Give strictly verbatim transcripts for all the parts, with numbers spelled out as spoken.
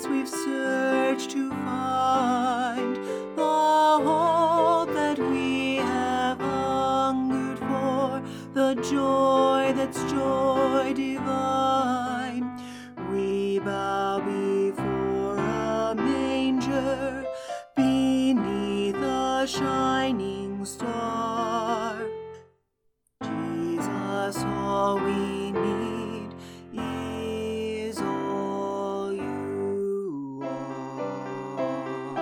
we've searched to find, the hope that we have hungered for, the joy that's joy divine. We bow before a manger beneath a shining star. Jesus, all we need is all you are.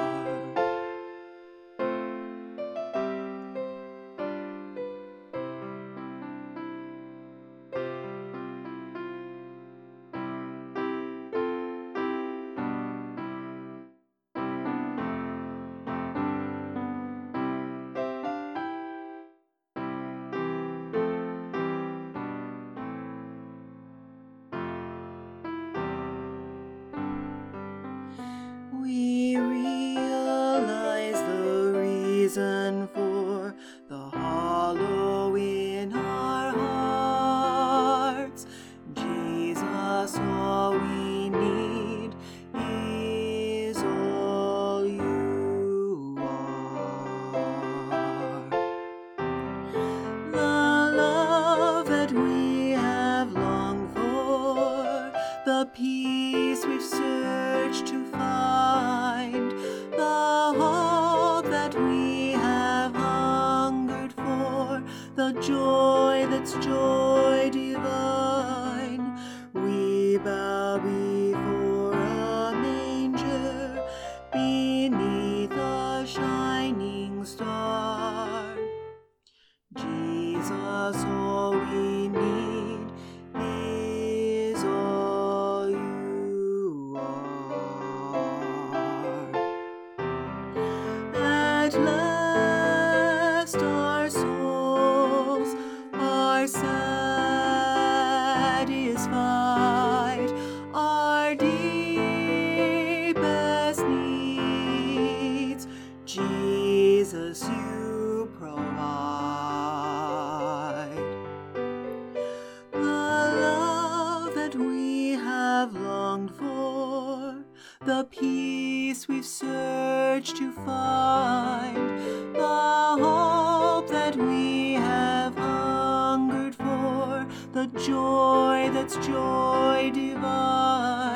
We realize the reason for the hollow in our hearts. Jesus, all we need is all you are. The love that we have longed for, the peace we've searched to find, the hope that we have hungered for, the joy that's joy divine. We bow before a manger beneath a shining star. Jesus, all we need is all you are. At last our souls are satisfied, our deepest needs, Jesus, you provide. The love that we have longed for, the peace we've searched to find, the hope that we have hungered for, the joy that's joy divine.